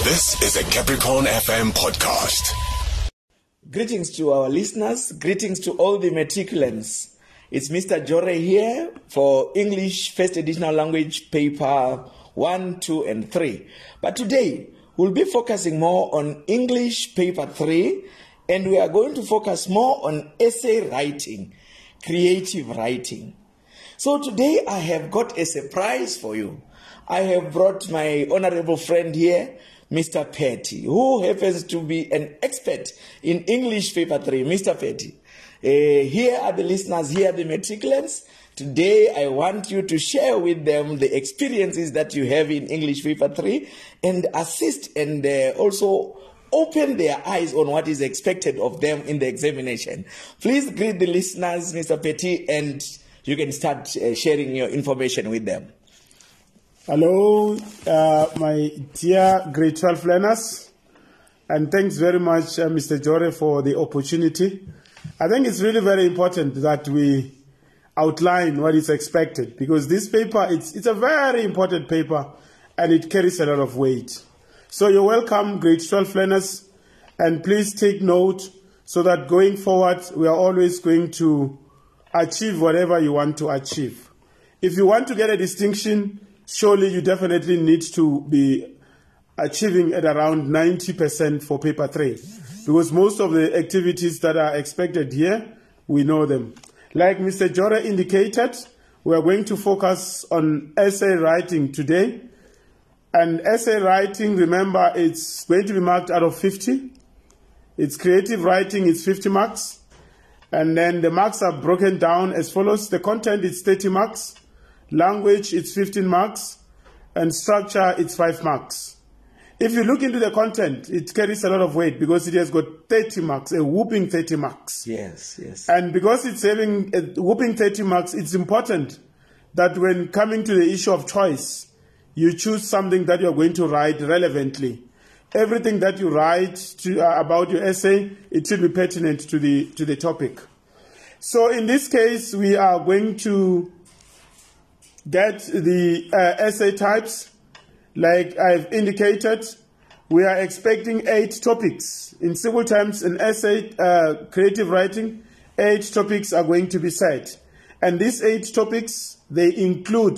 This is a Capricorn FM podcast. Greetings to our listeners. Greetings to all the matriculants. It's Mr. Jore here for English First Additional Language Paper 1, 2, and 3. But today, we'll be focusing more on English Paper 3, and we are going to focus more on essay writing, creative writing. So today, I have got a surprise for you. I have brought my honorable friend here, Mr. Petty, who happens to be an expert in English Paper 3. Mr. Petty, here are the listeners, here are the matriculants. Today, I want you to share with them the experiences that you have in English Paper 3 and assist and also open their eyes on what is expected of them in the examination. Please greet the listeners, Mr. Petty, and you can start sharing your information with them. Hello, my dear grade 12 learners, and thanks very much, Mr. Jore, for the opportunity. I think it's really very important that we outline what is expected, because this paper, it's a very important paper, and it carries a lot of weight. So you're welcome, grade 12 learners, and please take note so that going forward, we are always going to achieve whatever you want to achieve. If you want to get a distinction, surely you definitely need to be achieving at around 90% for paper 3, because most of the activities that are expected here, we know them. Like Mr. Jore indicated, we are going to focus on essay writing today. And essay writing, remember, it's going to be marked out of 50. It's creative writing, it's 50 marks. And then the marks are broken down as follows. The content is 30 marks. Language, it's 15 marks, and structure, it's 5 marks. If you look into the content, it carries a lot of weight because it has got 30 marks, a whooping 30 marks. Yes, yes. And because it's having a whooping 30 marks, it's important that when coming to the issue of choice, you choose something that you're going to write relevantly. Everything that you write about your essay, it should be pertinent to the topic. So in this case, we are going to get the essay types. Like I've indicated, we are expecting 8 topics. In simple terms, an essay, creative writing, 8 topics are going to be set. And these 8 topics, they include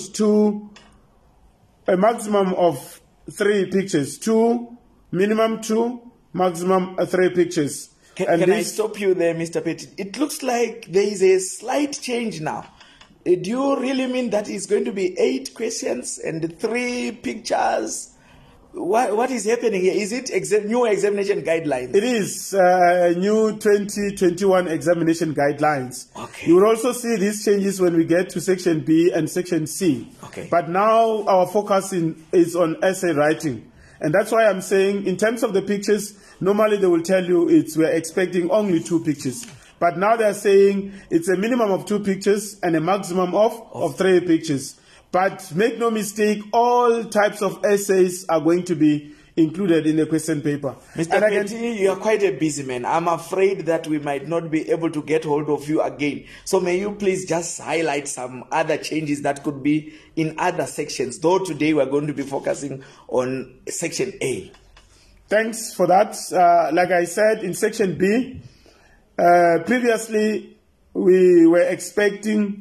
a maximum of 3 pictures. Minimum 2, maximum 3 pictures. Can I stop you there, Mr. Petty? It looks like there is a slight change now. Do you really mean that it's going to be 8 questions and 3 pictures? What is happening here? Is it new examination guidelines? It is new 2021 examination guidelines. Okay. You will also see these changes when we get to section B and section C. Okay. But now our focus is on essay writing. And that's why I'm saying in terms of the pictures, normally they will tell you we're expecting only 2 pictures. But now they're saying it's a minimum of 2 pictures and a maximum of 3 pictures. But make no mistake, all types of essays are going to be included in the question paper. Mr. Petty, you are quite a busy man. I'm afraid that we might not be able to get hold of you again. So may you please just highlight some other changes that could be in other sections. Though today we're going to be focusing on section A. Thanks for that. Like I said, in section B, previously, we were expecting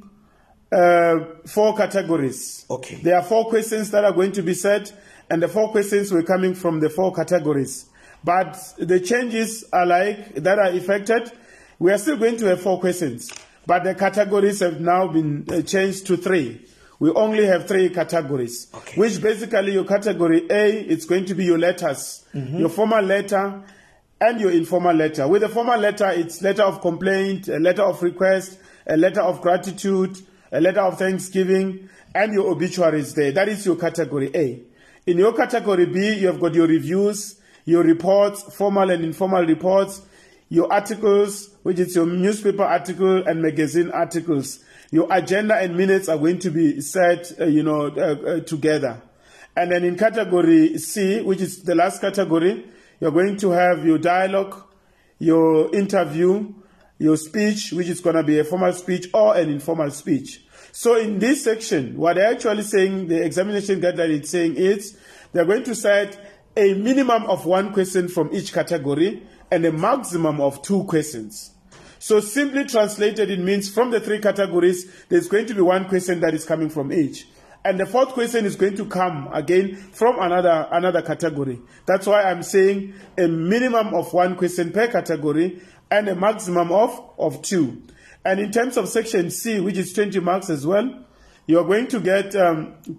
4 categories. Okay. There are 4 questions that are going to be set, and the 4 questions were coming from the 4 categories. But the changes that are affected, we are still going to have 4 questions, but the categories have now been changed to 3. We only have 3 categories, okay. Which basically your category A, it's going to be your letters, your formal letter, and your informal letter. With the formal letter, it's letter of complaint, a letter of request, a letter of gratitude, a letter of thanksgiving, and your obituaries there. That is your category A. In your category B, you have got your reviews, your reports, formal and informal reports, your articles, which is your newspaper article and magazine articles. Your agenda and minutes are going to be set, together. And then in category C, which is the last category, you're going to have your dialogue, your interview, your speech, which is going to be a formal speech or an informal speech. So in this section, what they're actually saying, the examination guideline is saying is, they're going to set a minimum of 1 question from each category and a maximum of 2 questions. So simply translated, it means from the 3 categories, there's going to be 1 question that is coming from each. And the 4th question is going to come again from another category. That's why I'm saying a minimum of 1 question per category and a maximum of 2. And in terms of section C, which is 20 marks as well, you're going to get 3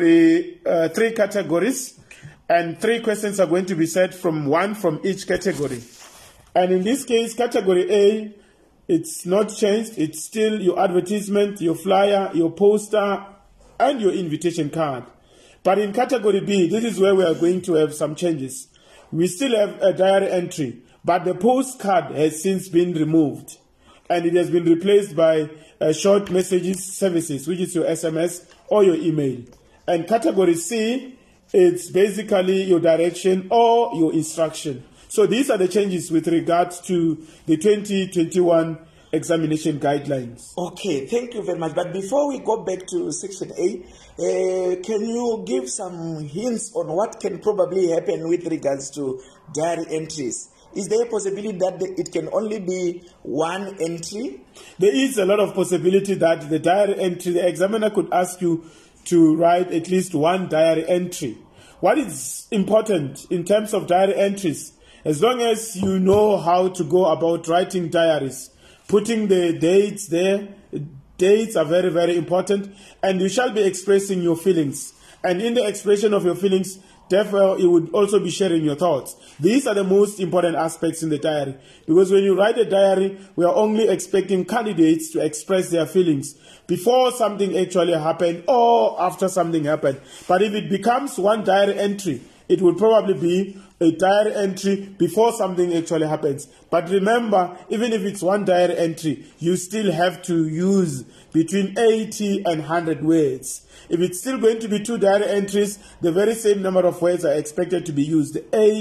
categories, and 3 questions are going to be set from 1 from each category. And in this case, category A, it's not changed. It's still your advertisement, your flyer, your poster, and your invitation card. But in category B, this is where we are going to have some changes. We still have a diary entry, but the postcard has since been removed, and it has been replaced by short messages services, which is your SMS or your email. And category C, it's basically your direction or your instruction. So these are the changes with regards to the 2021 examination guidelines. Okay, thank you very much. But before we go back to section A, can you give some hints on what can probably happen with regards to diary entries? Is there a possibility that it can only be 1 entry? There is a lot of possibility that the diary entry, the examiner could ask you to write at least 1 diary entry. What is important in terms of diary entries, as long as you know how to go about writing diaries, putting the dates there, dates are very, very important, and you shall be expressing your feelings. And in the expression of your feelings, therefore, you would also be sharing your thoughts. These are the most important aspects in the diary. Because when you write a diary, we are only expecting candidates to express their feelings before something actually happened or after something happened. But if it becomes 1 diary entry, it will probably be a diary entry before something actually happens. But remember, even if it's 1 diary entry, you still have to use between 80 and 100 words. If it's still going to be 2 diary entries, the very same number of words are expected to be used,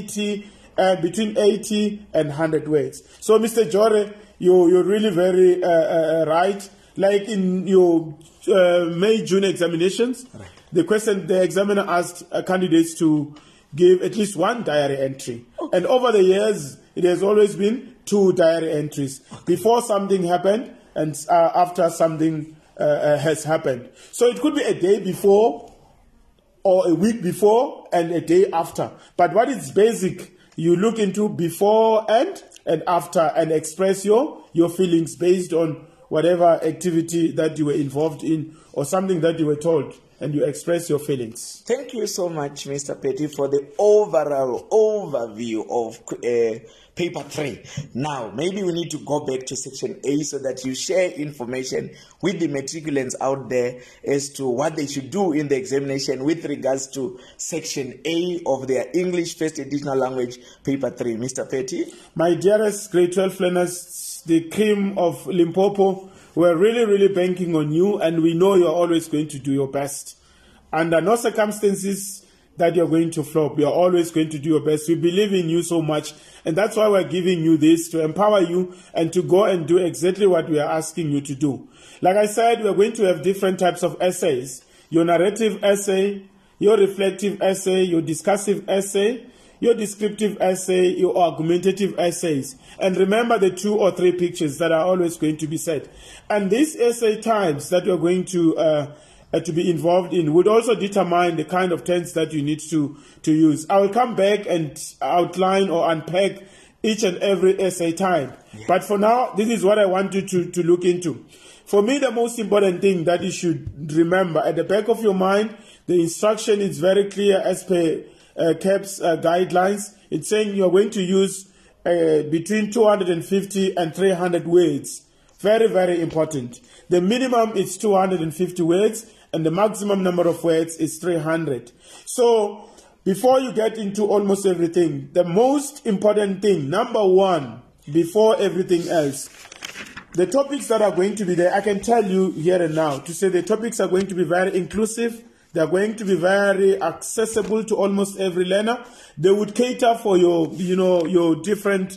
between 80 and 100 words. So, Mr. Jore, you're really very right. Like in your May-June examinations, the examiner asked candidates to give at least 1 diary entry. Okay. And over the years, it has always been 2 diary entries. Okay. Before something happened and after something has happened. So it could be a day before or a week before and a day after. But what is basic, you look into before and after and express your feelings based on whatever activity that you were involved in or something that you were told, and you express your feelings. Thank you so much, Mr. Petty, for the overall overview of paper 3. Now, maybe we need to go back to section A so that you share information with the matriculants out there as to what they should do in the examination with regards to section A of their English First Additional Language paper 3. Mr. Petty? My dearest grade 12 learners, the cream of Limpopo, we're really, really banking on you, and we know you're always going to do your best. Under no circumstances that you're going to flop. You're always going to do your best. We believe in you so much, and that's why we're giving you this, to empower you and to go and do exactly what we are asking you to do. Like I said, we're going to have different types of essays. Your narrative essay, your reflective essay, your discursive essay, your descriptive essay, your argumentative essays. And remember the 2 or 3 pictures that are always going to be said. And these essay types that you're going to be involved in would also determine the kind of tense that you need to use. I will come back and outline or unpack each and every essay type. Yeah. But for now, this is what I want you to look into. For me, the most important thing that you should remember, at the back of your mind, the instruction is very clear as per CAP's guidelines. It's saying you're going to use between 250 and 300 words. Very, very important. The minimum is 250 words, and the maximum number of words is 300. So, before you get into almost everything, the most important thing, number 1, before everything else, the topics that are going to be there, I can tell you here and now, to say the topics are going to be very inclusive. They're going to be very accessible to almost every learner. They would cater for your different,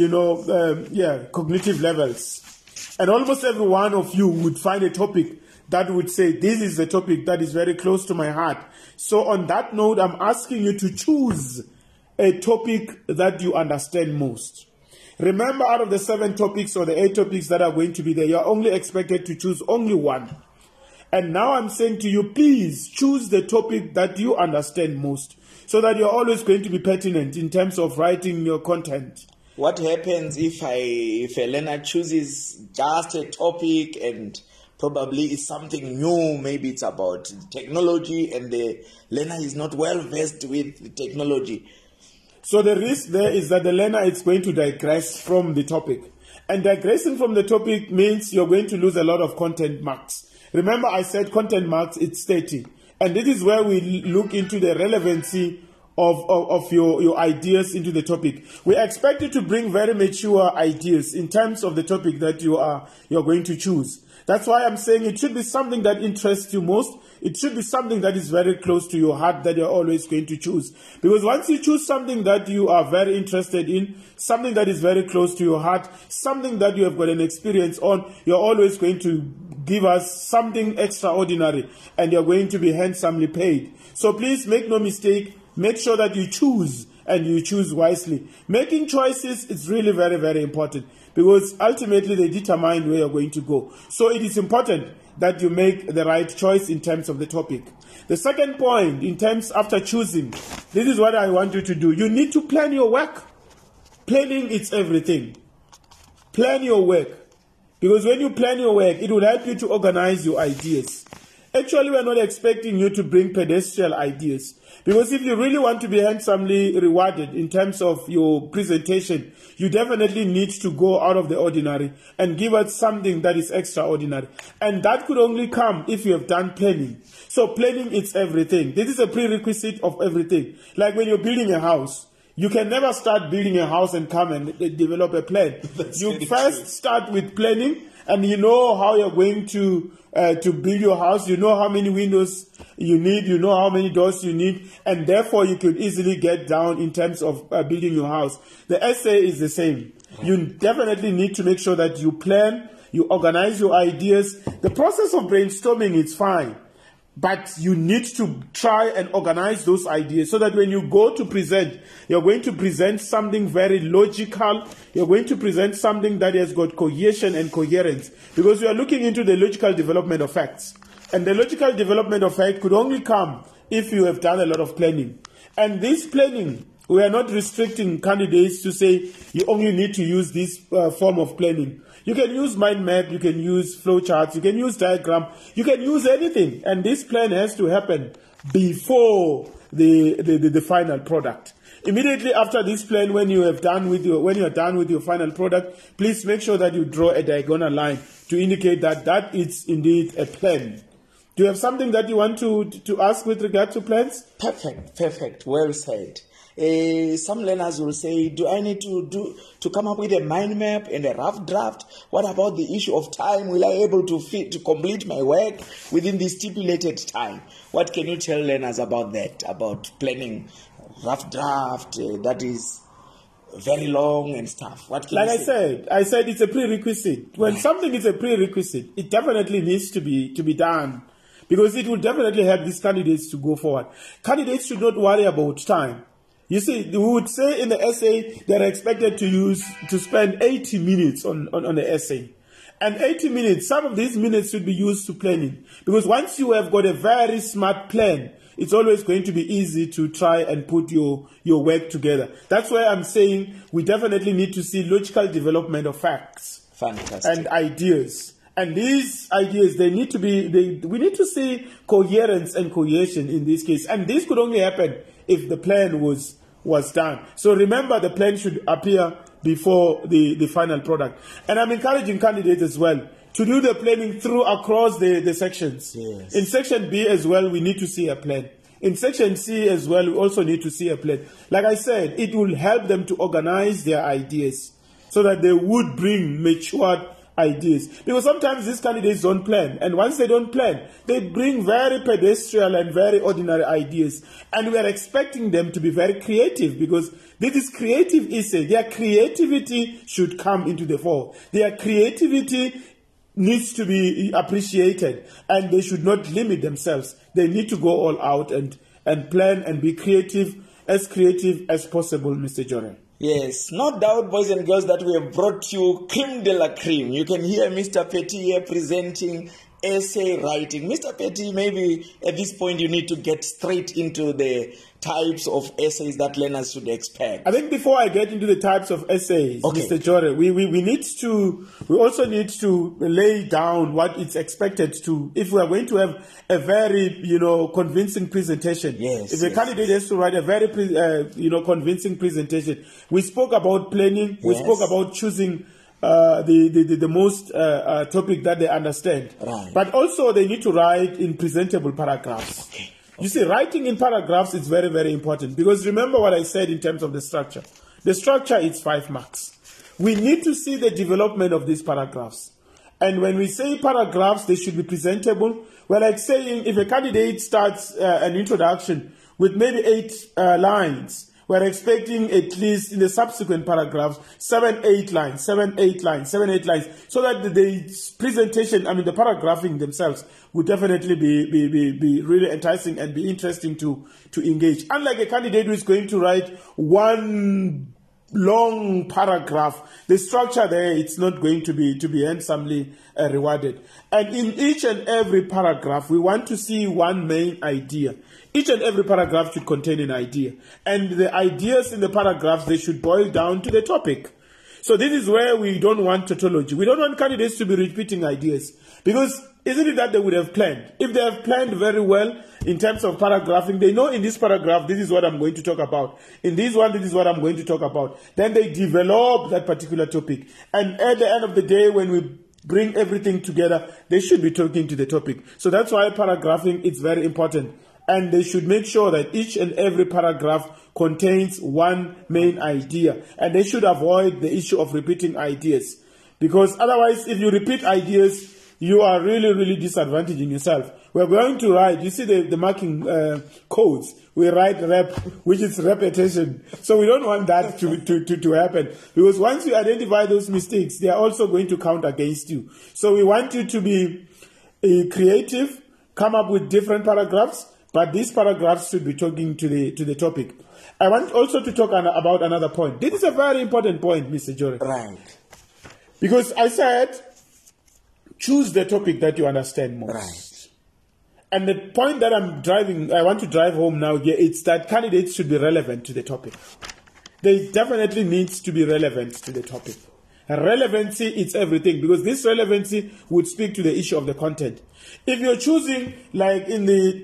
cognitive levels. And almost every one of you would find a topic that would say, this is a topic that is very close to my heart. So on that note, I'm asking you to choose a topic that you understand most. Remember, out of the 7 topics or the 8 topics that are going to be there, you are only expected to choose only one. And now I'm saying to you, please choose the topic that you understand most, so that you're always going to be pertinent in terms of writing your content. What happens if a learner chooses just a topic and probably it's something new, maybe it's about technology, and the learner is not well versed with technology? So the risk there is that the learner is going to digress from the topic. And digressing from the topic means you're going to lose a lot of content marks. Remember, I said content marks, it's 30. And this is where we look into the relevancy of your ideas into the topic. We expect you to bring very mature ideas in terms of the topic that you're going to choose. That's why I'm saying it should be something that interests you most. It should be something that is very close to your heart that you're always going to choose. Because once you choose something that you are very interested in, something that is very close to your heart, something that you have got an experience on, you're always going to give us something extraordinary, and you're going to be handsomely paid. So please make no mistake. Make sure that you choose, and you choose wisely. Making choices is really very, very important, because ultimately they determine where you're going to go. So it is important that you make the right choice in terms of the topic. The second point, in terms after choosing, this is what I want you to do. You need to plan your work. Planning is everything. Plan your work. Because when you plan your work, it will help you to organize your ideas. Actually, we're not expecting you to bring pedestrian ideas. Because if you really want to be handsomely rewarded in terms of your presentation, you definitely need to go out of the ordinary and give us something that is extraordinary. And that could only come if you have done planning. So planning is everything. This is a prerequisite of everything. Like when you're building a house, you can never start building a house and come and develop a plan. You first start with planning, and you know how you're going to build your house. You know how many windows you need. You know how many doors you need. And therefore, you could easily get down in terms of building your house. The essay is the same. You definitely need to make sure that you plan, you organize your ideas. The process of brainstorming is fine. But you need to try and organize those ideas so that when you go to present, you're going to present something very logical. You're going to present something that has got cohesion and coherence. Because we are looking into the logical development of facts. And the logical development of facts could only come if you have done a lot of planning. And this planning, we are not restricting candidates to say you only need to use this form of planning. You can use mind map, you can use flowcharts, you can use diagram, you can use anything. And this plan has to happen before the final product. Immediately after this plan, when you are done with your final product, please make sure that you draw a diagonal line to indicate that that is indeed a plan. Do you have something that you want to ask with regard to plans? Perfect. Well said. Some learners will say, do I need to come up with a mind map and a rough draft? What about the issue of time? Will I be able to complete my work within the stipulated time? What can you tell learners about that, about planning rough draft that is very long and stuff? What can you say? I said it's a prerequisite. When something is a prerequisite, it definitely needs to be done, because it will definitely help these candidates to go forward. Candidates should not worry about time. You see, we would say in the essay they're expected to spend 80 minutes on the essay. And 80 minutes, some of these minutes should be used to planning. Because once you have got a very smart plan, it's always going to be easy to try and put your work together. That's why I'm saying we definitely need to see logical development of facts. Fantastic. And ideas. And these ideas, we need to see coherence and cohesion in this case. And this could only happen if the plan was done. So remember, the plan should appear before the final product. And I'm encouraging candidates as well to do the planning through across the sections. Yes. In section B as well, we need to see a plan. In section C as well, we also need to see a plan. Like I said, it will help them to organize their ideas so that they would bring matured ideas. Because sometimes these candidates don't plan. And once they don't plan, they bring very pedestrian and very ordinary ideas. And we are expecting them to be very creative, because this is creative essay. Their creativity should come into the fore. Their creativity needs to be appreciated, and they should not limit themselves. They need to go all out and plan and be creative as creative as possible, Mr. Jore. Yes, no doubt, boys and girls, that we have brought you creme de la creme. You can hear Mr. Petty here presenting essay writing. Mr. Petty, maybe at this point you need to get straight into the types of essays that learners should expect. I think before I get into the types of essays, Mr. Jore, we also need to lay down what it's expected to, if we are going to have a very, convincing presentation. Yes. If a candidate has to write a very, convincing presentation. We spoke about planning. We spoke about choosing the most topic that they understand. Right. But also they need to write in presentable paragraphs. Okay. You see, writing in paragraphs is very, very important, because remember what I said in terms of the structure. The structure is 5 marks. We need to see the development of these paragraphs. And when we say paragraphs, they should be presentable. We're like saying if a candidate starts an introduction with maybe 8 lines, we're expecting at least in the subsequent paragraphs 7, 8 lines, so that the presentation, the paragraphing themselves would definitely be really enticing and be interesting to engage. Unlike a candidate who is going to write one long paragraph, the structure there, it's not going to be handsomely rewarded. And in each and every paragraph, we want to see one main idea. Each and every paragraph should contain an idea. And the ideas in the paragraphs, they should boil down to the topic. So this is where we don't want tautology. We don't want candidates to be repeating ideas. Because isn't it that they would have planned? If they have planned very well in terms of paragraphing, they know in this paragraph, this is what I'm going to talk about. In this one, this is what I'm going to talk about. Then they develop that particular topic. And at the end of the day, when we bring everything together, they should be talking to the topic. So that's why paragraphing is very important. And they should make sure that each and every paragraph contains one main idea. And they should avoid the issue of repeating ideas. Because otherwise, if you repeat ideas, you are really, really disadvantaging yourself. We're going to write, you see the marking codes. We write rep, which is repetition. So we don't want that to happen. Because once you identify those mistakes, they are also going to count against you. So we want you to be creative, come up with different paragraphs, but these paragraphs should be talking to the topic. I want also to talk about another point. This is a very important point, Mr. Jore. Right. Because I said, choose the topic that you understand most. Right. And the point that I want to drive home now here, it's that candidates should be relevant to the topic. They definitely need to be relevant to the topic. Relevancy is everything, because this relevancy would speak to the issue of the content. If you're choosing, like in the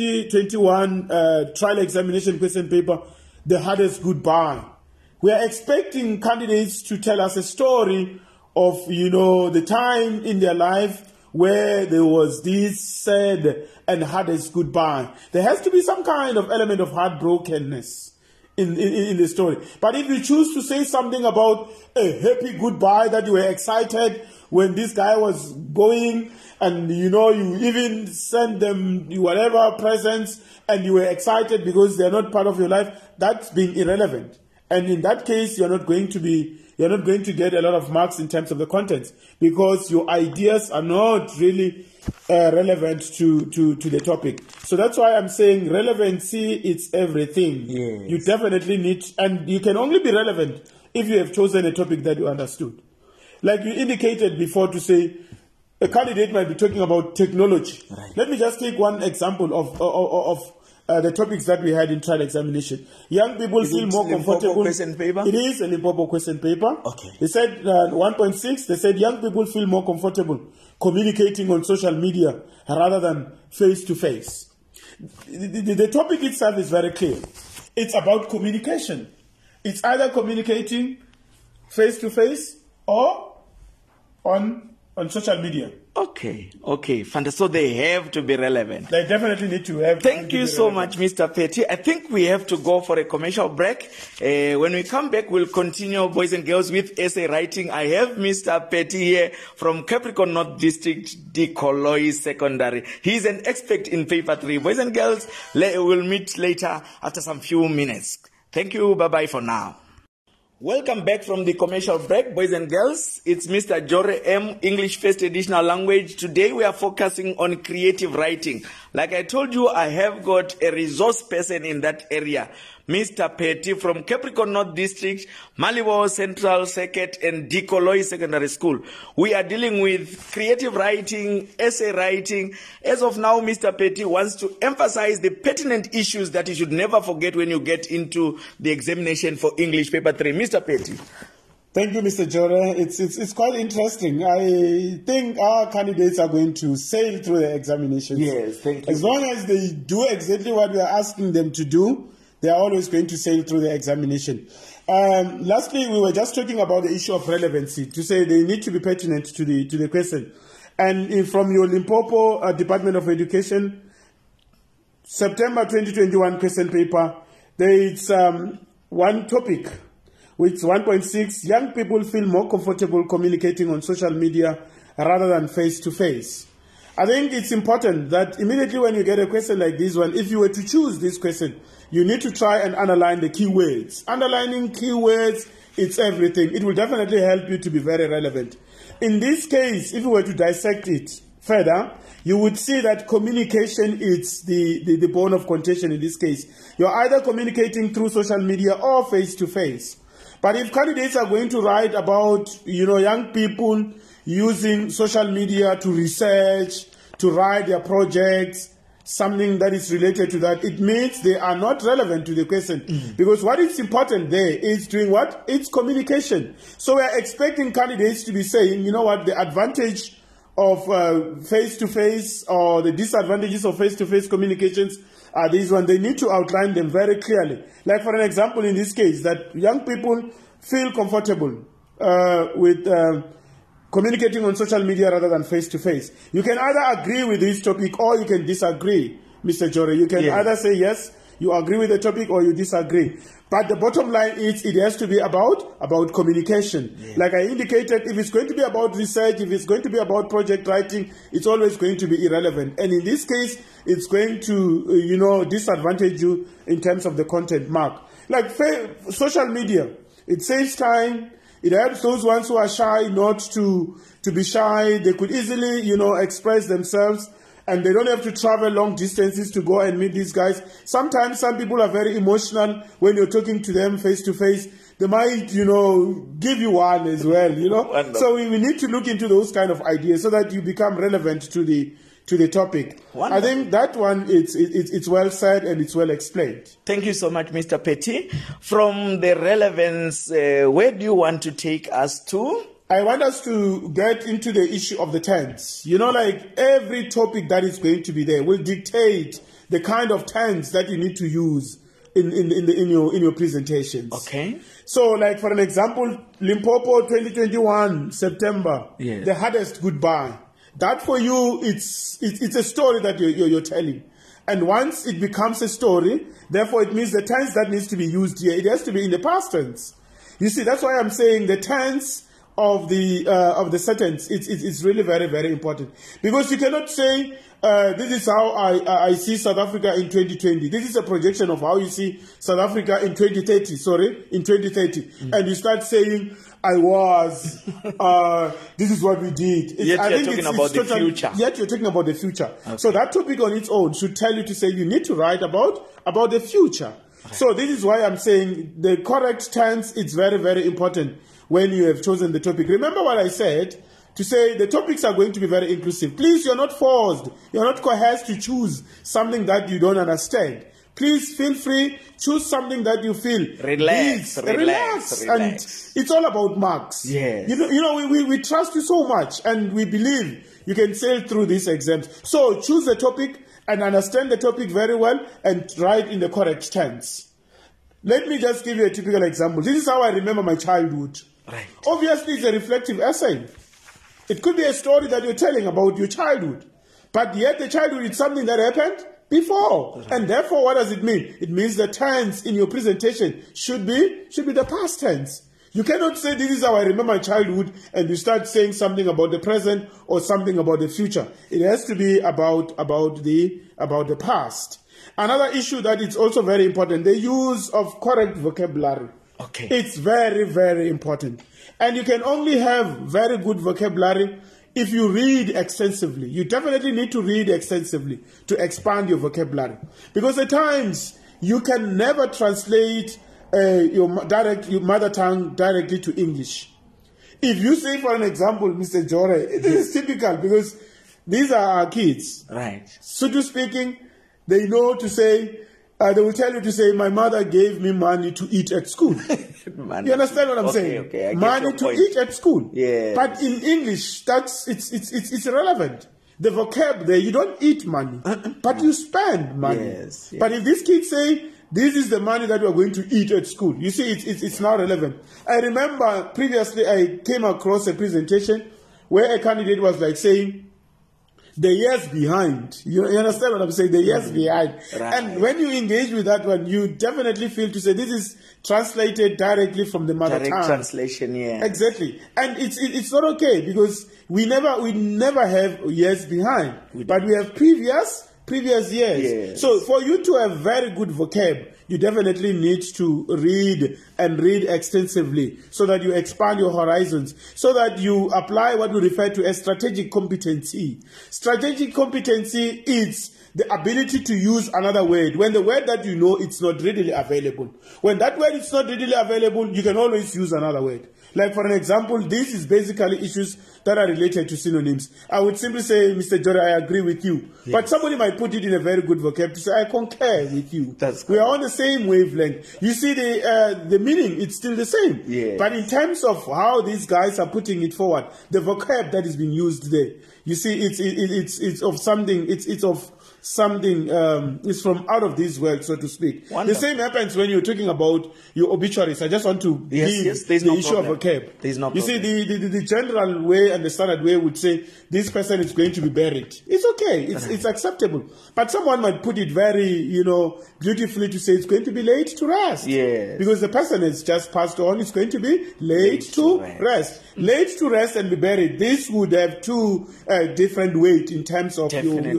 2021 trial examination question paper, the hardest goodbye, we are expecting candidates to tell us a story of, the time in their life where there was this sad and hardest goodbye. There has to be some kind of element of heartbrokenness in the story. But if you choose to say something about a happy goodbye, that you were excited when this guy was going, and you even sent them whatever presents, and you were excited because they're not part of your life, that's being irrelevant. And in that case, you're not going to get a lot of marks in terms of the content, because your ideas are not really relevant to the topic. So that's why I'm saying relevancy is everything. Yes. You definitely need, and you can only be relevant if you have chosen a topic that you understood. Like you indicated before, to say a candidate might be talking about technology. Right. Let me just take one example of the topics that we had in trial examination. Young people feel more comfortable. Question paper? It is a Limpopo question paper. Okay. They said 1.6, they said young people feel more comfortable communicating on social media rather than face-to-face. The topic itself is very clear. It's about communication. It's either communicating face-to-face or on social media. Okay. Fantastic. So they have to be relevant. They definitely need to have. Thank you so much, Mr. Petty. I think we have to go for a commercial break. When we come back, we'll continue, boys and girls, with essay writing. I have Mr. Petty here from Capricorn North District, Dikoloi Secondary. He's an expert in paper 3. Boys and girls, we'll meet later after some few minutes. Thank you. Bye-bye for now. Welcome back from the commercial break, boys and girls. It's Mr. Jore M, English First Additional Language. Today we are focusing on creative writing. Like I told you, I have got a resource person in that area, Mr. Petty from Capricorn North District, Malibu Central Circuit, and Dikoloi Secondary School. We are dealing with creative writing, essay writing. As of now, Mr. Petty wants to emphasize the pertinent issues that you should never forget when you get into the examination for English Paper 3. Mr. Petty. Thank you, Mr. Jore. It's quite interesting. I think our candidates are going to sail through the examinations. Yes, thank you. As long as they do exactly what we are asking them to do, they are always going to sail through the examination. Lastly, we were just talking about the issue of relevancy, to say they need to be pertinent to the question. And from your Limpopo Department of Education, September 2021 question paper, there is one topic, which 1.6, young people feel more comfortable communicating on social media rather than face-to-face. I think it's important that immediately when you get a question like this one, if you were to choose this question, you need to try and underline the keywords. Underlining keywords, it's everything. It will definitely help you to be very relevant. In this case, if you were to dissect it further, you would see that communication is the bone of contention in this case. You're either communicating through social media or face-to-face. But if candidates are going to write about, young people using social media to research, to write their projects, something that is related to that, it means they are not relevant to the question. Because what is important there is doing what? It's communication. So we are expecting candidates to be saying, the advantage of face-to-face or the disadvantages of face-to-face communications are these ones. They need to outline them very clearly. Like for an example in this case, that young people feel comfortable with communicating on social media rather than face-to-face. You can either agree with this topic or you can disagree, Mr. Jore. You can either say yes, you agree with the topic, or you disagree. But the bottom line is it has to be about communication. Yeah. Like I indicated, if it's going to be about research, if it's going to be about project writing, it's always going to be irrelevant. And in this case, it's going to, disadvantage you in terms of the content mark. Like social media, it saves time. It helps those ones who are shy not to be shy. They could easily, express themselves. And they don't have to travel long distances to go and meet these guys. Sometimes some people are very emotional when you're talking to them face to face. They might, give you one as well, Wonderful. So we need to look into those kind of ideas so that you become relevant to the topic. Wonderful. I think that one, it's well said and it's well explained. Thank you so much, Mr. Petty. From the relevance, where do you want to take us to? I want us to get into the issue of the tense. Like every topic that is going to be there will dictate the kind of tense that you need to use in your presentations. Okay. So, like for an example, Limpopo 2021 September, yes. The hardest goodbye. That for you, it's a story that you're telling. And once it becomes a story, therefore it means the tense that needs to be used here, it has to be in the past tense. You see, that's why I'm saying the tense of the sentence, it's really very, very important. Because you cannot say, this is how I see South Africa in 2020. This is a projection of how you see South Africa in 2030. And you start saying, I was, this is what we did. Yet you're talking about the future. Yet you're talking about the future. Okay. So that topic on its own should tell you to say you need to write about the future. Okay. So this is why I'm saying the correct tense is very, very important when you have chosen the topic. Remember what I said, to say the topics are going to be very inclusive. Please, you're not forced. You're not coerced to choose something that you don't understand. Please feel free, choose something that you feel. Relax. And it's all about marks. Yes. We trust you so much and we believe you can sail through these exams. So choose the topic and understand the topic very well and write in the correct tense. Let me just give you a typical example. This is how I remember my childhood. Right. Obviously, it's a reflective essay. It could be a story that you're telling about your childhood. But yet the childhood is something that happened before. Right. And therefore, what does it mean? It means the tense in your presentation should be the past tense. You cannot say, this is how I remember my childhood, and you start saying something about the present or something about the future. It has to be about the past. Another issue that is also very important, the use of correct vocabulary. Okay. It's very, very important. And you can only have very good vocabulary if you read extensively. You definitely need to read extensively to expand your vocabulary. Because at times, you can never translate your mother tongue directly to English. If you say, for an example, Mr. Jore, it is typical because these are our kids. Right. Sotho speaking, they know to say, they will tell you to say, my mother gave me money to eat at school. You understand what I'm saying? Okay, money to eat at school. Yeah. But in English, it's irrelevant. The vocab there, you don't eat money, but you spend money. Yes. But if these kids say, this is the money that we're going to eat at school, you see, it's not relevant. I remember previously I came across a presentation where a candidate was like saying, the years behind. You understand what I'm saying? The years behind. Right. And when you engage with that one, you definitely feel to say this is translated directly from the mother Direct tongue. translation, yeah. Exactly. And it's not okay because we never have years behind. But we have previous years. Yes. So for you to have very good vocab, you definitely need to read extensively so that you expand your horizons, so that you apply what we refer to as strategic competency. Strategic competency is the ability to use another word when the word that you know it's not readily available. When that word is not readily available, you can always use another word. Like for an example, this is basically issues that are related to synonyms. I would simply say, Mr. Jore, I agree with you. Yes. But somebody might put it in a very good vocab to say, I concur with you. We are on the same wavelength. You see, the meaning, it's still the same. Yes. But in terms of how these guys are putting it forward, the vocab that is being used there, you see, it's of something, it's of something is from out of this world, so to speak. Wonderful. The same happens when you're talking about your obituaries. I just want to leave the issue of vocab. There's no you problem. See, the general way and the standard way would say this person is going to be buried. It's okay. It's acceptable. But someone might put it very, beautifully to say it's going to be laid to rest. Yes. Because the person has just passed on. It's going to be laid to rest. Laid to rest and be buried. This would have two different weight in terms of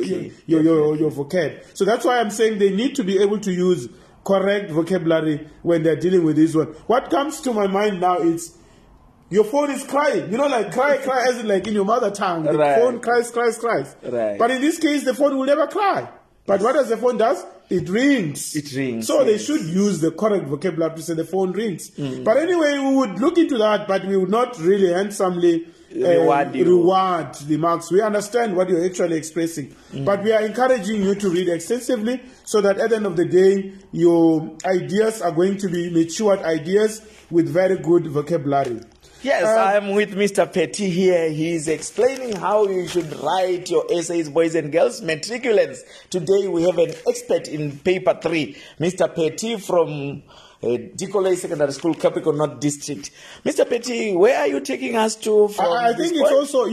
your vocab. So that's why I'm saying they need to be able to use correct vocabulary when they're dealing with this one. What comes to my mind now is your phone is crying. Like cry as in like in your mother tongue. The phone cries. Right. But in this case, the phone will never cry. But what does the phone does? It rings. It rings. So they should use the correct vocabulary to say the phone rings. But anyway, we would look into that, but we would not really handsomely reward the marks. We understand what you're actually expressing. But we are encouraging you to read extensively so that at the end of the day, your ideas are going to be matured ideas with very good vocabulary. Yes, I'm with Mr. Petty here. He's explaining how you should write your essays, boys and girls, matriculants. Today we have an expert in paper 3, Mr. Petty from Dikolei Secondary School, Capricorn North District. Mr. Petty, where are you taking us to from I think it's also,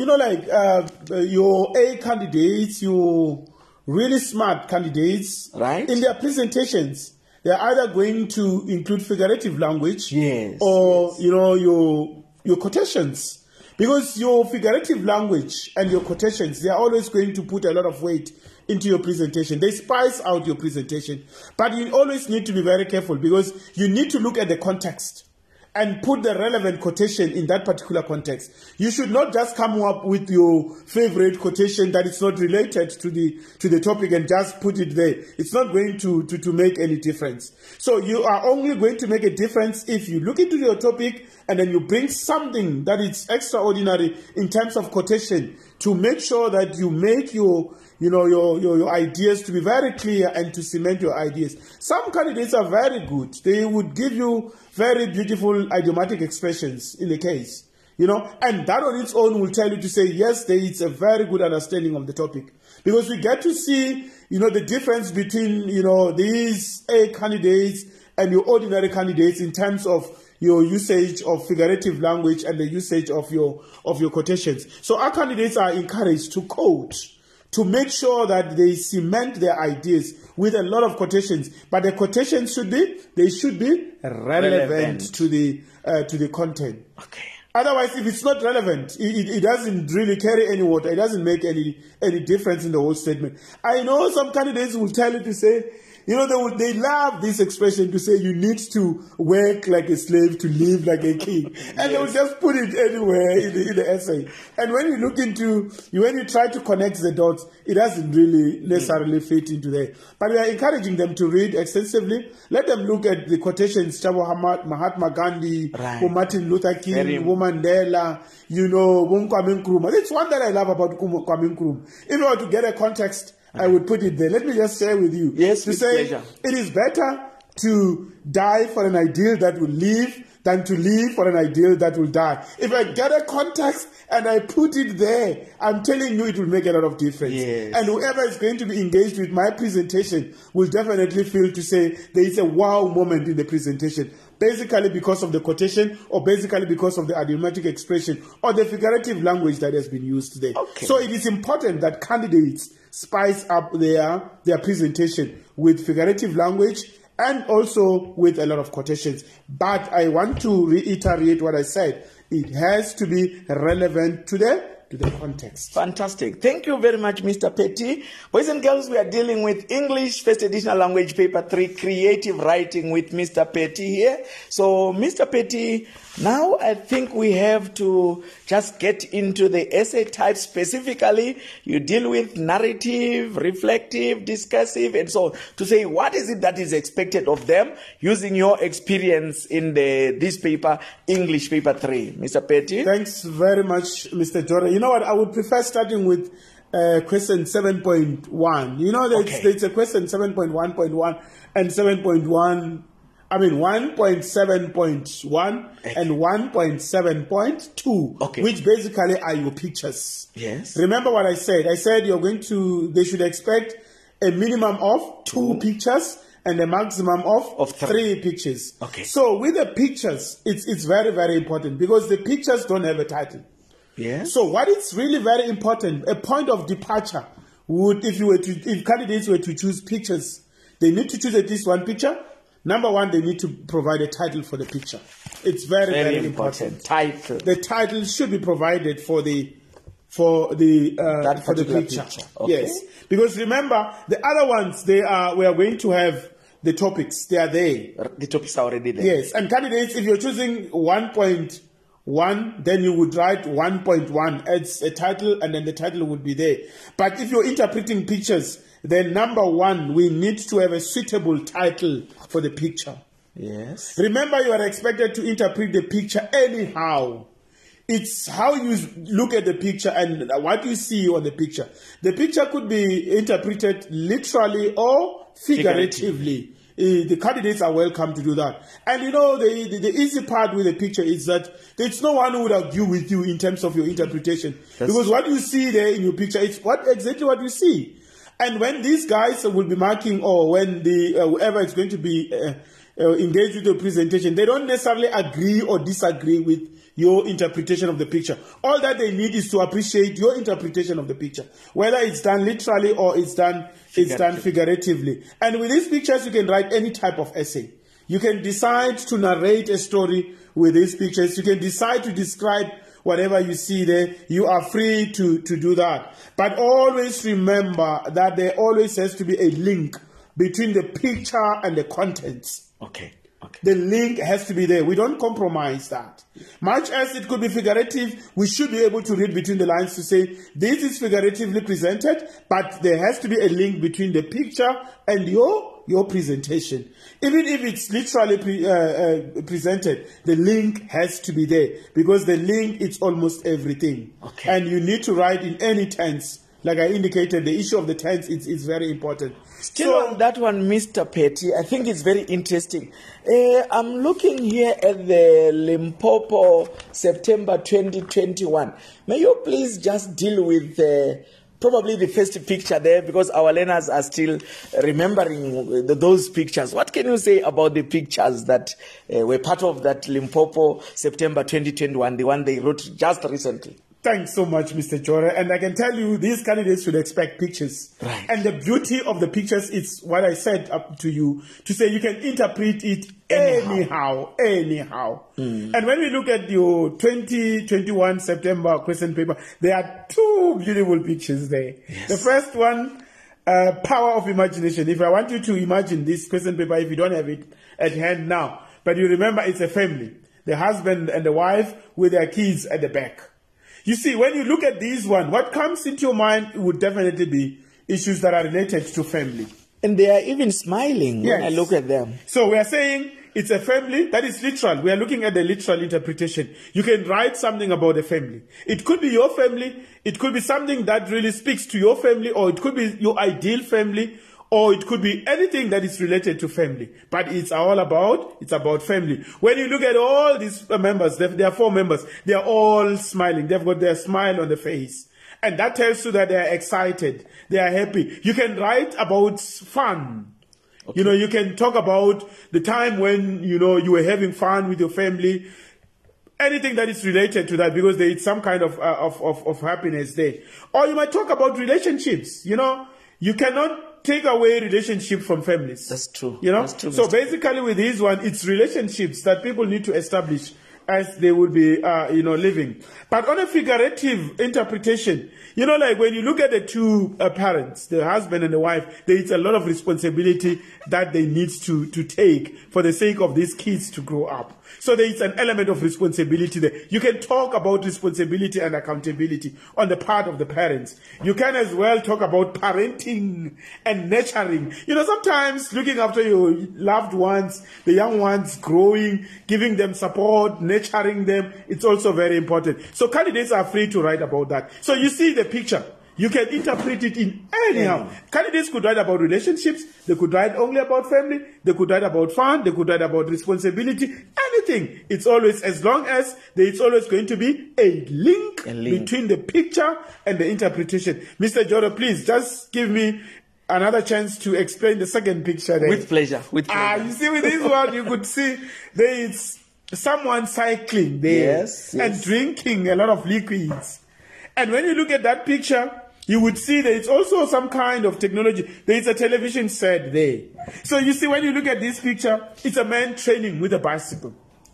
your A candidates, your really smart candidates, right? In their presentations, they're either going to include figurative language, or your quotations, because your figurative language and your quotations, they are always going to put a lot of weight into your presentation. They spice out your presentation, but you always need to be very careful because you need to look at the context and put the relevant quotation in that particular context. You should not just come up with your favorite quotation that is not related to the topic and just put it there. It's not going to make any difference. So you are only going to make a difference if you look into your topic and then you bring something that is extraordinary in terms of quotation to make sure that you make your ideas to be very clear and to cement your ideas. Some candidates are very good. They would give you very beautiful idiomatic expressions in the case, and that on its own will tell you to say, yes, there is a very good understanding of the topic. Because we get to see, the difference between, these A candidates and your ordinary candidates in terms of your usage of figurative language and the usage of your quotations. So our candidates are encouraged to quote, to make sure that they cement their ideas with a lot of quotations. But the quotations should be relevant to the content. Okay. Otherwise, if it's not relevant, it doesn't really carry any water. It doesn't make any difference in the whole statement. I know some candidates will tell you to say, You know, they love this expression to say you need to work like a slave to live like a king. And they will just put it anywhere in the essay. And when you look into, when you try to connect the dots, it doesn't really necessarily fit into there. But we are encouraging them to read extensively. Let them look at the quotations, Mahatma Gandhi, Martin Luther King, Mandela, you know, Kwame Nkrumah. That's one that I love about Kwame Nkrumah. If I were to get a context, I would put it there. Let me just share with you. Yes, to say pleasure. It is better to die for an ideal that will live than to live for an ideal that will die. If I get a context and I put it there, I'm telling you it will make a lot of difference. Yes. And whoever is going to be engaged with my presentation will definitely feel to say there is a wow moment in the presentation. Basically because of the quotation, or basically because of the idiomatic expression, or the figurative language that has been used today. Okay. So it is important that candidates spice up their presentation with figurative language and also with a lot of quotations. But I want to reiterate what I said. It has to be relevant to the context. Fantastic. Thank you very much, Mr. Petty. Boys and girls, we are dealing with English First Additional Language Paper 3, Creative Writing with Mr. Petty here. So, Mr. Petty, now I think we have to just get into the essay type specifically. You deal with narrative, reflective, discursive, and so on, to say what is it that is expected of them using your experience in this paper, English Paper 3. Mr. Petty? Thanks very much, Mr. Jordan. You know what? I would prefer starting with question 7.1. You know, there's a question 7.1.1 and 7.1. I mean 1.7.1 and 1.7.2, which basically are your pictures. Yes. Remember what I said? I said they should expect a minimum of 2 pictures and a maximum of 3 pictures. Okay. So with the pictures, it's very, very important because the pictures don't have a title. Yeah. So what is really very important, a point of departure would, if candidates were to choose pictures, they need to choose at least one picture. Number one, they need to provide a title for the picture. It's very, very important. Title. The title should be provided for the picture. Okay. Yes, because remember the other ones, we are going to have the topics. They are there. The topics are already there. Yes, and candidates, if you're choosing 1.1, then you would write 1.1 as a title, and then the title would be there. But if you're interpreting pictures, then number one, we need to have a suitable title for the picture. Yes. Remember, you are expected to interpret the picture anyhow. It's how you look at the picture and what you see on the picture. The picture could be interpreted literally or figuratively. The candidates are welcome to do that. And you know, the easy part with the picture is that there's no one who would argue with you in terms of your interpretation. Because what you see there in your picture is exactly what you see. And when these guys will be marking, or when whoever is going to be engaged with the presentation, they don't necessarily agree or disagree with your interpretation of the picture. All that they need is to appreciate your interpretation of the picture, whether it's done literally or it's done figuratively. And with these pictures, you can write any type of essay. You can decide to narrate a story with these pictures. You can decide to describe whatever you see there. You are free to do that. But always remember that there always has to be a link between the picture and the contents. Okay. The link has to be there. We don't compromise that. Much as it could be figurative, we should be able to read between the lines to say, this is figuratively presented, but there has to be a link between the picture and your presentation. Even if it's literally presented, the link has to be there, because the link is almost everything. Okay. And you need to write in any tense. Like I indicated, the issue of the tense is very important. Still on that one, Mr. Petty, I think it's very interesting. I'm looking here at the Limpopo September 2021. May you please just deal with probably the first picture there, because our learners are still remembering those pictures. What can you say about the pictures that were part of that Limpopo September 2021, the one they wrote just recently? Thanks so much, Mr. Jora. And I can tell you, these candidates should expect pictures. Right. And the beauty of the pictures is what I said up to you, to say you can interpret it anyhow. And when we look at your 2021 September question paper, there are 2 beautiful pictures there. Yes. The first one, power of imagination. If I want you to imagine this question paper, if you don't have it at hand now, but you remember it's a family, the husband and the wife with their kids at the back. You see, when you look at these one, what comes into your mind would definitely be issues that are related to family. And they are even smiling when I look at them. So we are saying it's a family. That is literal. We are looking at the literal interpretation. You can write something about a family. It could be your family. It could be something that really speaks to your family, or it could be your ideal family, or it could be anything that is related to family. But it's about family. When you look at all these members, there are 4 members. They are all smiling. They've got their smile on the face. And that tells you that they are excited. They are happy. You can write about fun. Okay. You know, you can talk about the time when, you know, you were having fun with your family. Anything that is related to that, because there is some kind of happiness there. Or you might talk about relationships. You know, you cannot take away relationship from families. That's true. You know, that's true, so basically with this one, it's relationships that people need to establish as they would be, living. But on a figurative interpretation, you know, like when you look at the 2 parents, the husband and the wife, there is a lot of responsibility that they need to take for the sake of these kids to grow up. So there is an element of responsibility there. You can talk about responsibility and accountability on the part of the parents. You can as well talk about parenting and nurturing. You know, sometimes looking after your loved ones, the young ones growing, giving them support, nurturing them, it's also very important. So candidates are free to write about that. So you see the picture. You can interpret it in anyhow. Candidates could write about relationships. They could write only about family. They could write about fun. They could write about responsibility. Anything. It's always, as long as there is always going to be a link between the picture and the interpretation. Mr. Joro, please just give me another chance to explain the second picture there. With pleasure. With pleasure. You see, with this one, you could see there is someone cycling there and drinking a lot of liquids. And when you look at that picture, you would see that it's also some kind of technology. There is a television set there. So you see, when you look at this picture, it's a man training with a bicycle.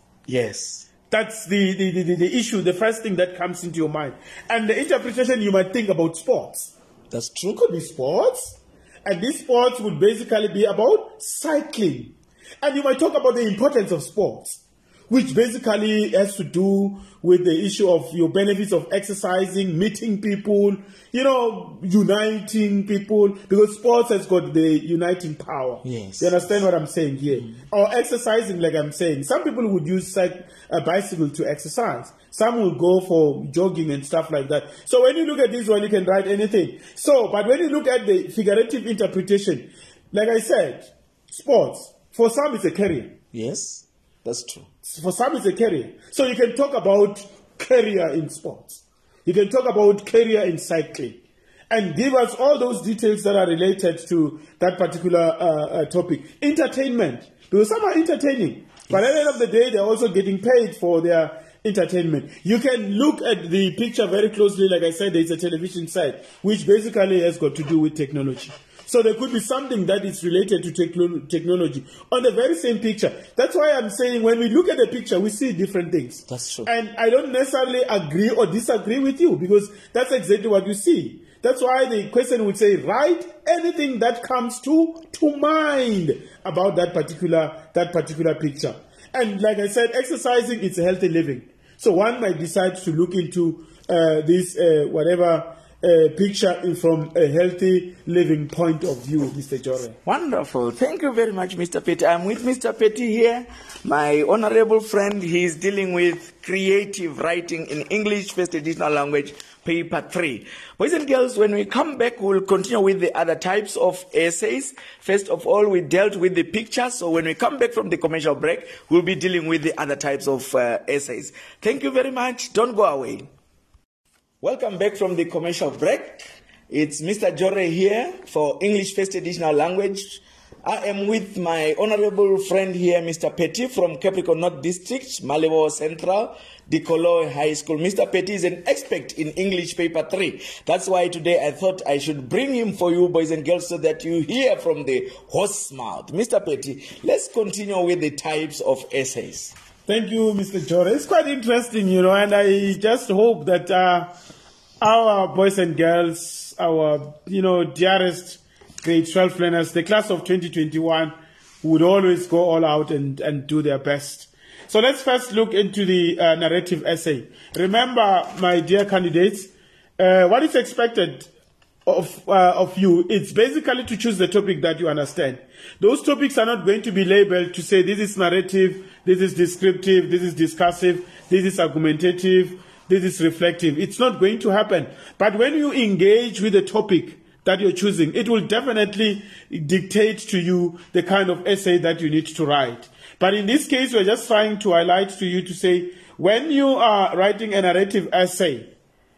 Yes. That's the issue, the first thing that comes into your mind. And the interpretation, you might think about sports. That's true. It could be sports. And these sports would basically be about cycling. And you might talk about the importance of sports, which basically has to do with the issue of your benefits of exercising, meeting people, you know, uniting people, because sports has got the uniting power. Yes. You understand what I'm saying here? Or exercising, like I'm saying. Some people would use a bicycle to exercise. Some will go for jogging and stuff like that. So when you look at this one, you can write anything. So, but when you look at the figurative interpretation, like I said, sports, for some it's a career. Yes, that's true. For some, it's a career. So you can talk about career in sports. You can talk about career in cycling. And give us all those details that are related to that particular topic. Entertainment. Because some are entertaining. But at the end of the day, they're also getting paid for their entertainment. You can look at the picture very closely. Like I said, there's a television site, which basically has got to do with technology. So there could be something that is related to technology on the very same picture. That's why I'm saying when we look at the picture, we see different things. That's true. And I don't necessarily agree or disagree with you, because that's exactly what you see. That's why the question would say, write anything that comes to mind about that particular picture. And like I said, exercising is a healthy living. So one might decide to look into this picture from a healthy living point of view, Mr. Jore. Wonderful. Thank you very much, Mr. Petty. I'm with Mr. Petty here, my honorable friend. He's dealing with creative writing in English, first editional language, paper 3. Boys and girls, when we come back, we'll continue with the other types of essays. First of all, we dealt with the pictures. So when we come back from the commercial break, we'll be dealing with the other types of essays. Thank you very much. Don't go away. Welcome back from the commercial break. It's Mr. Jore here for English First Editional Language. I am with my honorable friend here, Mr. Petty from Capricorn North District, Malebo Central, Dikolo High School. Mr. Petty is an expert in English paper 3. That's why today I thought I should bring him for you, boys and girls, so that you hear from the horse's mouth. Mr. Petty, let's continue with the types of essays. Thank you, Mr. Jore. It's quite interesting, and I just hope that our boys and girls, our, dearest grade 12 learners, the class of 2021, would always go all out and do their best. So let's first look into the narrative essay. Remember, my dear candidates, what is expected of you, it's basically to choose the topic that you understand. Those topics are not going to be labeled to say this is narrative, this is descriptive, this is discursive, this is argumentative, this is reflective. It's not going to happen. But when you engage with the topic that you're choosing, it will definitely dictate to you the kind of essay that you need to write. But in this case, we're just trying to highlight to you to say, when you are writing a narrative essay,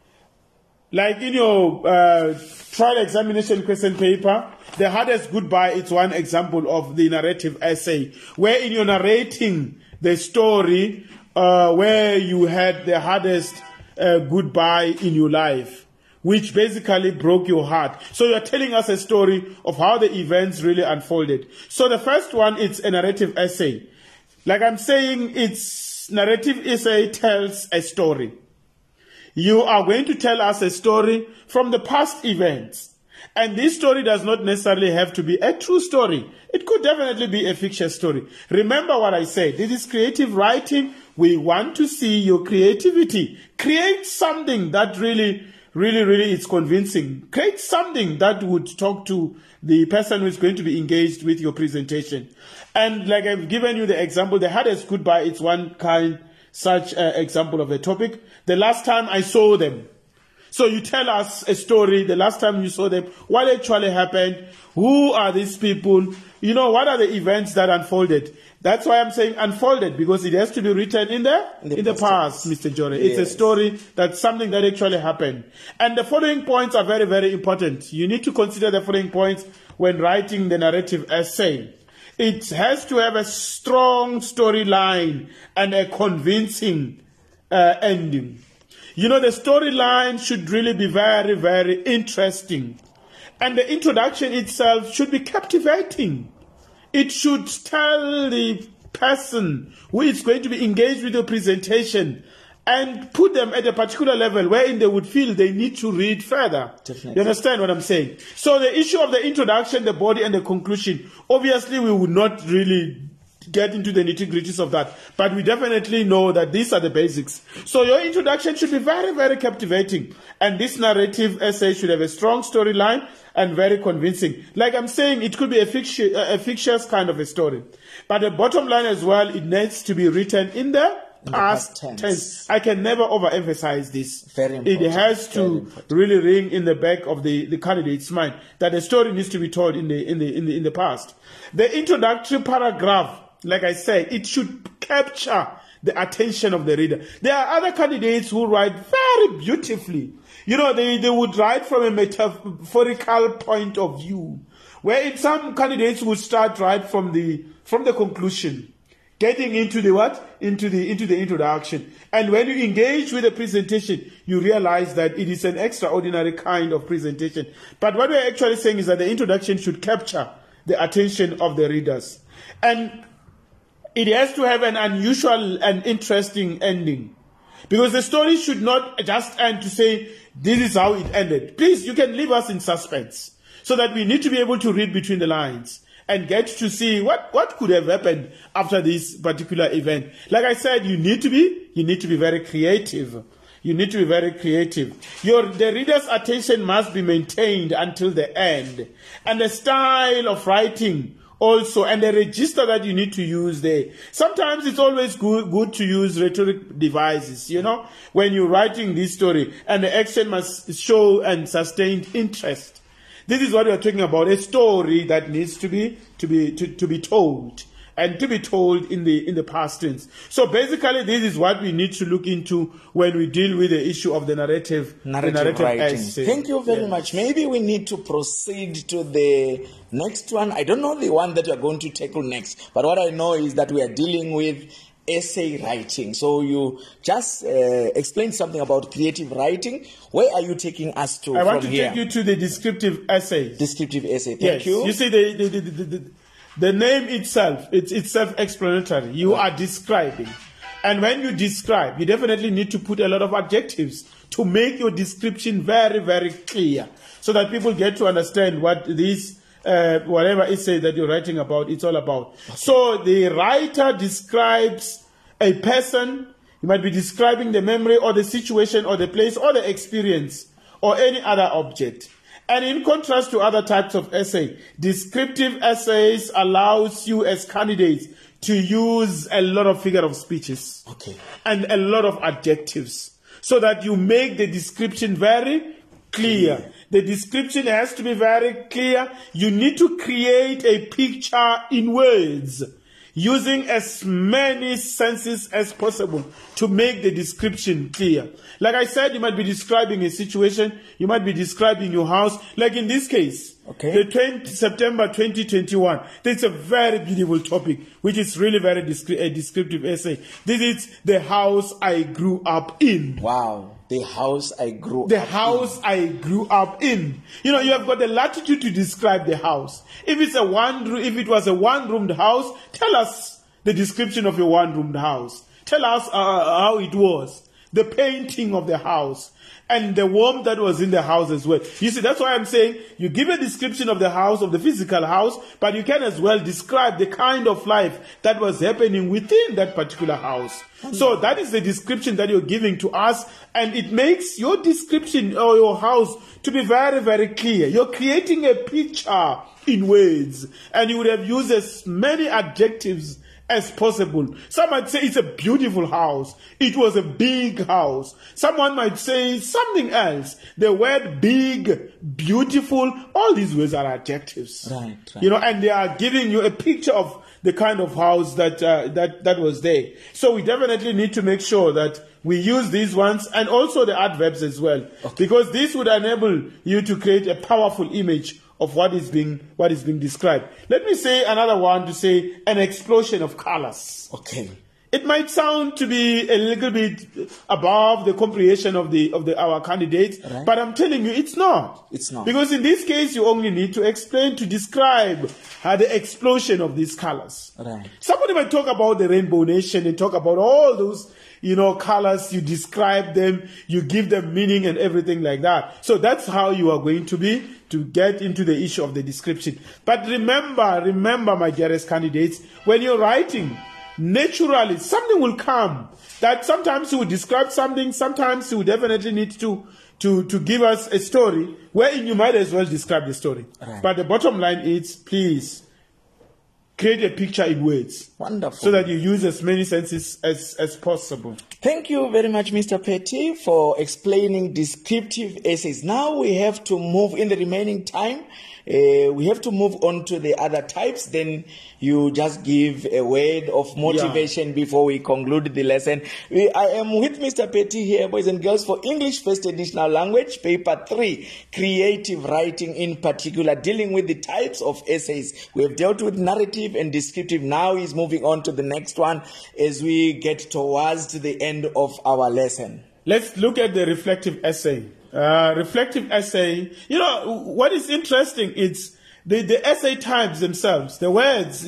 like in your trial examination question paper, the hardest goodbye is one example of the narrative essay, wherein you're narrating the story where you had the hardest goodbye in your life, which basically broke your heart. So you're telling us a story of how the events really unfolded. So the first one, it's a narrative essay. Like I'm saying, it's narrative essay tells a story. You are going to tell us a story from the past events. And this story does not necessarily have to be a true story. It could definitely be a fiction story. Remember what I said. This is creative writing. We want to see your creativity. Create something that really is convincing. Create something that would talk to the person who is going to be engaged with your presentation. And like I've given you the example, the hardest goodbye is one kind, such example of a topic. The last time I saw them. So you tell us a story, the last time you saw them, what actually happened, who are these people, what are the events that unfolded. That's why I'm saying unfolded, because it has to be written in the past, Mr. Jore. It's a story, that's something that actually happened. And the following points are very, very important. You need to consider the following points when writing the narrative essay. It has to have a strong storyline and a convincing ending. The storyline should really be very, very interesting. And the introduction itself should be captivating. It should tell the person who is going to be engaged with the presentation and put them at a particular level wherein they would feel they need to read further. Definitely. You understand what I'm saying? So the issue of the introduction, the body, and the conclusion, obviously we would not really get into the nitty-gritties of that, but we definitely know that these are the basics. So your introduction should be very, very captivating, and this narrative essay should have a strong storyline and very convincing. Like I'm saying, it could be a fictitious kind of a story, but the bottom line as well, it needs to be written in the past tense. I can never overemphasize this. Very important. It has to really ring in the back of the candidate's mind that the story needs to be told in the past. The introductory paragraph, like I said, it should capture the attention of the reader. There are other candidates who write very beautifully. They would write from a metaphorical point of view, where some candidates would start right from the conclusion, getting into the what? Into the introduction. And when you engage with the presentation, you realize that it is an extraordinary kind of presentation. But what we're actually saying is that the introduction should capture the attention of the readers. And it has to have an unusual and interesting ending. Because the story should not just end to say, this is how it ended. Please, you can leave us in suspense, so that we need to be able to read between the lines and get to see what could have happened after this particular event. Like I said, you need to be very creative. You need to be very creative. The reader's attention must be maintained until the end. And the style of writing also, and the register that you need to use there. Sometimes it's always good to use rhetoric devices, when you're writing this story, and the action must show and sustain interest. This is what we're talking about, a story that needs to be told, and to be told in the past tense. So basically, this is what we need to look into when we deal with the issue of the narrative writing. essay. Thank you very much. Maybe we need to proceed to the next one. I don't know the one that we are going to tackle next, but what I know is that we are dealing with essay writing. So you just explained something about creative writing. Where are you taking us to? I want to take you to the descriptive essay. Descriptive essay. Thank you. You see, the name itself, it's self-explanatory. You are describing. And when you describe, you definitely need to put a lot of adjectives to make your description very, very clear, so that people get to understand what this whatever essay that you're writing about, it's all about. Okay. So the writer describes a person. You might be describing the memory or the situation or the place or the experience or any other object. And in contrast to other types of essay, descriptive essays allows you as candidates to use a lot of figure of speeches, okay, and a lot of adjectives, so that you make the description very clear. The description has to be very clear. You need to create a picture in words, using as many senses as possible to make the description clear. Like I said, you might be describing a situation, you might be describing your house. Like in this case, okay, the September 2021, that's a very beautiful topic, which is really very a descriptive essay. This is the house I grew up in. Wow. The house I grew up in. The house I grew up in. You know, you have got the latitude to describe the house. If it was a one-roomed house, tell us the description of your one-roomed house. Tell us how it was, the painting of the house, and the warmth that was in the house as well. You see, that's why I'm saying you give a description of the house, of the physical house, but you can as well describe the kind of life that was happening within that particular house. So that is the description that you're giving to us, and it makes your description or your house to be very, very clear. You're creating a picture in words, and you would have used as many adjectives as possible. Some might say it's a beautiful house. It was a big house. Someone might say something else. The word big, beautiful, all these words are adjectives. Right. You know, and they are giving you a picture of the kind of house that was there. So we definitely need to make sure that we use these ones and also the adverbs as well, okay, because this would enable you to create a powerful image of what is being described. Let me say another one, to say an explosion of colors. Okay. It might sound to be a little bit above the comprehension of our candidates, right, but I'm telling you, it's not. It's not. Because in this case, you only need to explain, to describe the explosion of these colors. Right. Somebody might talk about the Rainbow Nation and talk about all those, colors. You describe them, you give them meaning and everything like that. So that's how you are going to get into the issue of the description. But remember, my dearest candidates, when you're writing, naturally something will come that sometimes you will describe something, sometimes you will definitely need to give us a story wherein you might as well describe the story. Right. But the bottom line is, please create a picture in words. Wonderful. So that you use as many senses as possible. Thank you very much, Mr. Petty, for explaining descriptive essays. Now we have to move, in the remaining time, we have to move on to the other types. Then you just give a word of motivation before we conclude the lesson. I am with Mr. Petty here, boys and girls, for English First Additional Language, Paper 3, Creative Writing in particular, dealing with the types of essays. We have dealt with narrative and descriptive. Now he's moving on to the next one as we get towards the end of our lesson. Let's look at the reflective essay. Reflective essay, what is interesting is the essay types themselves, the words,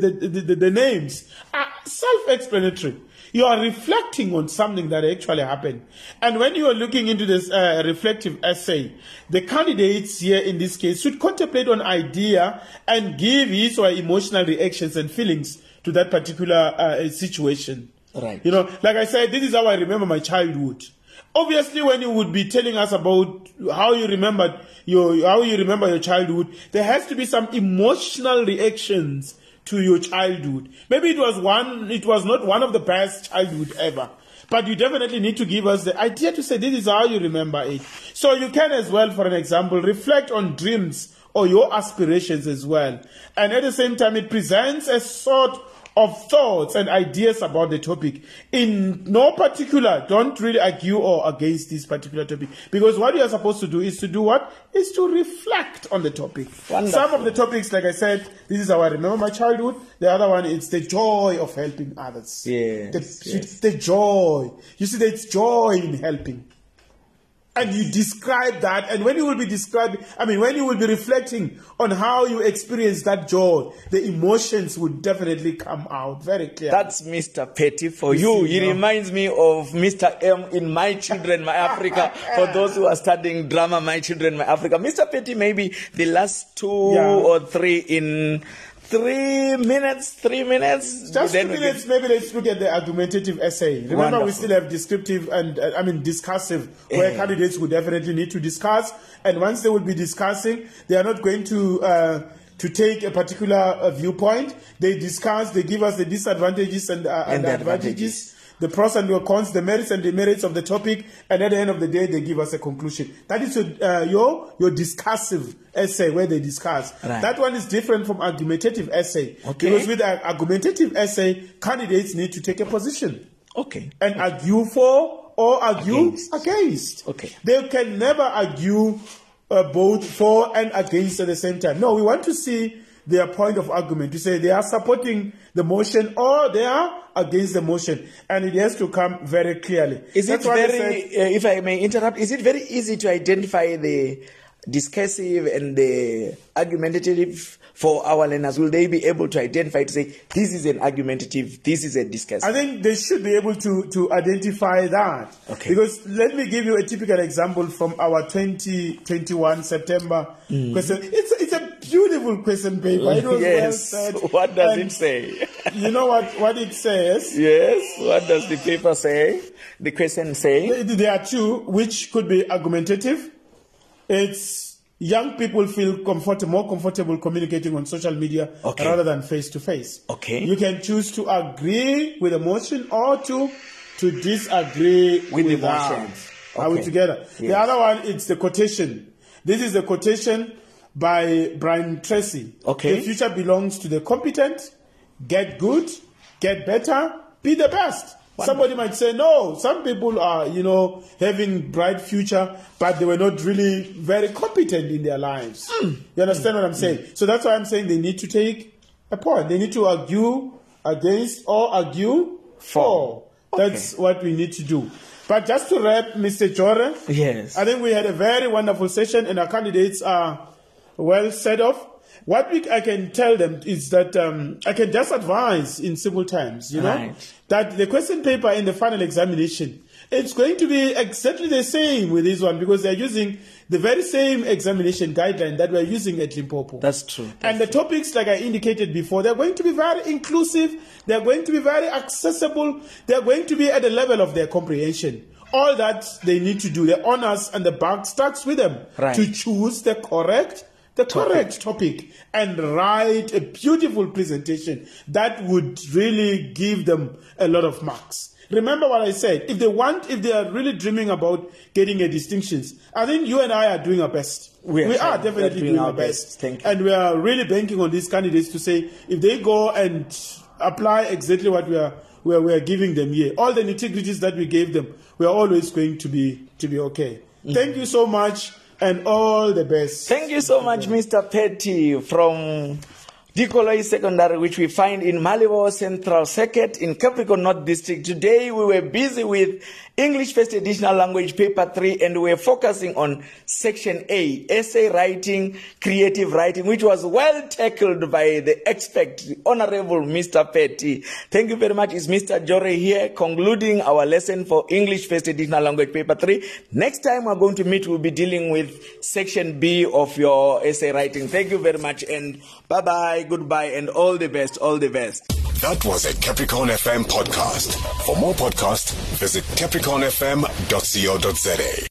the names are self-explanatory. You are reflecting on something that actually happened. And when you are looking into this reflective essay, the candidates here in this case should contemplate on idea and give his or her emotional reactions and feelings to that particular situation. Right. Like I said, this is how I remember my childhood. Obviously, when you would be telling us about how you remember your childhood, there has to be some emotional reactions to your childhood. Maybe it was not one of the best childhood ever, but you definitely need to give us the idea to say this is how you remember it. So you can as well, for an example, reflect on dreams or your aspirations as well. And at the same time, it presents a sort of thoughts and ideas about the topic. In no particular, don't really argue or against this particular topic, because what you are supposed to do is to do what? Is to reflect on the topic. Wonderful. Some of the topics, like I said, this is how I remember my childhood. The other one is the joy of helping others. Yes. The joy. You see, there's joy in helping. And you describe that, and when you will be when you will be reflecting on how you experience that joy, the emotions would definitely come out very clearly. That's Mr. Petty for you. He reminds me of Mr. M in My Children, My Africa. For those who are studying drama, My Children, My Africa. Mr. Petty, maybe the last 2 or 3 in 3 minutes. Just 2 minutes, maybe let's look at the argumentative essay. Remember, Wonderful. we still have descriptive and, discussive, where candidates would definitely need to discuss. And once they will be discussing, they are not going to take a particular viewpoint. They discuss, they give us the disadvantages and the advantages, the pros and the cons, the merits and demerits of the topic, and at the end of the day, they give us a conclusion. That is your discursive essay where they discuss. Right. That one is different from argumentative essay. Okay. Because with an argumentative essay, candidates need to take a position. Okay. And argue for or argue against. Okay. They can never argue both for and against at the same time. No, we want to see their point of argument, to say they are supporting the motion or they are against the motion, and it has to come very clearly. If I may interrupt, is it very easy to identify the discursive and the argumentative for our learners? Will they be able to identify, to say this is an argumentative, this is a discursive? I think they should be able to identify that. Okay. Because let me give you a typical example from our 2021 September question. It's a beautiful question paper. It was well said. What does it say? You know what it says? Yes. What does the paper say? The question say? There are 2 which could be argumentative. It's young people feel more comfortable communicating on social media rather than face-to-face. Okay. You can choose to agree with the motion or to disagree with the motion. Are we together? Yes. The other one, it's the quotation. This is the quotation by Brian Tracy. Okay. The future belongs to the competent. Get good, get better, be the best. Somebody might say, no, some people are, having bright future, but they were not really very competent in their lives. You understand what I'm saying? So that's why I'm saying they need to take a point. They need to argue against or argue for. That's what we need to do. But just to wrap, Mr. Jore, yes, I think we had a very wonderful session and our candidates are well set off. What I can tell them is that I can just advise in simple terms, that the question paper in the final examination, it's going to be exactly the same with this one because they're using the very same examination guideline that we're using at Limpopo. That's true. And the topics, like I indicated before, they're going to be very inclusive, they're going to be very accessible, they're going to be at the level of their comprehension. All that they need to do, the honors and the buck starts with them to choose the correct topic and write a beautiful presentation that would really give them a lot of marks. Remember what I said, if they are really dreaming about getting a distinctions, I think you and I are doing our best. We are definitely doing our best. Thank you. And we are really banking on these candidates to say, if they go and apply exactly what we are giving them here, all the nitty-gritties that we gave them, we are always going to be okay. Thank you so much. And all the best. Thank you so much, Mr. Petty, from Dikoloi Secondary, which we find in Malibo Central Circuit in Capricorn North District. Today we were busy with English First Additional Language Paper 3 and we were focusing on Section A, Essay Writing, Creative Writing, which was well tackled by the expert, the Honorable Mr. Petty. Thank you very much. It's Mr. Jore here concluding our lesson for English First Additional Language Paper 3. Next time we're going to meet, we'll be dealing with Section B of your essay writing. Thank you very much and bye-bye, goodbye and all the best, all the best. That was a Capricorn FM podcast. For more podcasts, visit capricornfm.co.za.